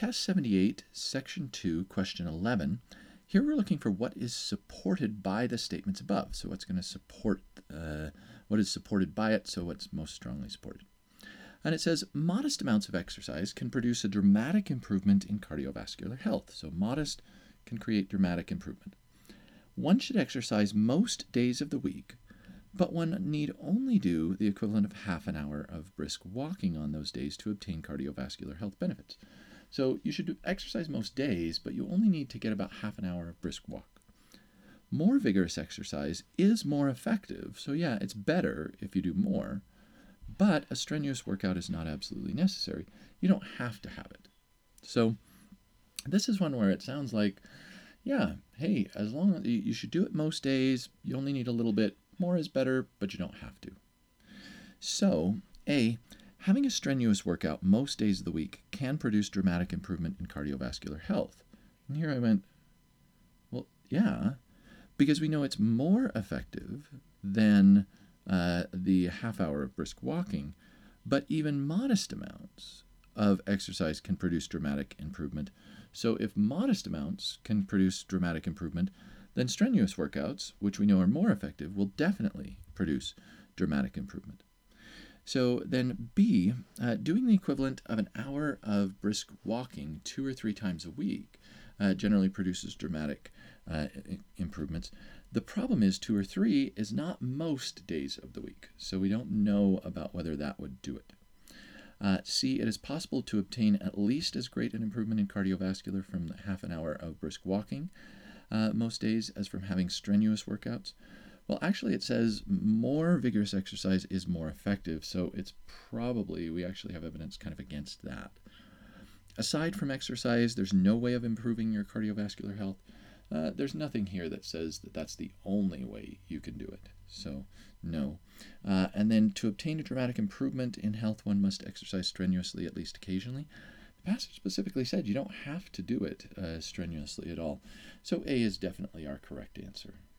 test 78, section 2, question 11, here we're looking for what is supported by the statements above. So what's going to support, what is supported by it, so what's most strongly supported. And it says modest amounts of exercise can produce a dramatic improvement in cardiovascular health. So modest can create dramatic improvement. One should exercise most days of the week, but one need only do the equivalent of half an hour of brisk walking on those days to obtain cardiovascular health benefits. So you should exercise most days, but you only need to get about half an hour of brisk walk. More vigorous exercise is more effective, so yeah, it's better if you do more, but a strenuous workout is not absolutely necessary. You don't have to have it. So this is one where it sounds like, yeah, hey, as long as you should do it most days, you only need a little bit. More is better, but you don't have to. So, A, having a strenuous workout most days of the week can produce dramatic improvement in cardiovascular health. And here I went, well, yeah, because we know it's more effective than the half hour of brisk walking, but even modest amounts of exercise can produce dramatic improvement. So if modest amounts can produce dramatic improvement, then strenuous workouts, which we know are more effective, will definitely produce dramatic improvement. So then B, doing the equivalent of an hour of brisk walking 2 or 3 times a week generally produces dramatic improvements. The problem is 2 or 3 is not most days of the week, so we don't know about whether that would do it. C, it is possible to obtain at least as great an improvement in cardiovascular from the half an hour of brisk walking most days as from having strenuous workouts. Well, actually it says more vigorous exercise is more effective, so it's probably, we actually have evidence kind of against that. Aside from exercise, there's no way of improving your cardiovascular health. There's nothing here that says that that's the only way you can do it, so no. And then to obtain a dramatic improvement in health, one must exercise strenuously at least occasionally. The passage specifically said you don't have to do it strenuously at all. So A is definitely our correct answer.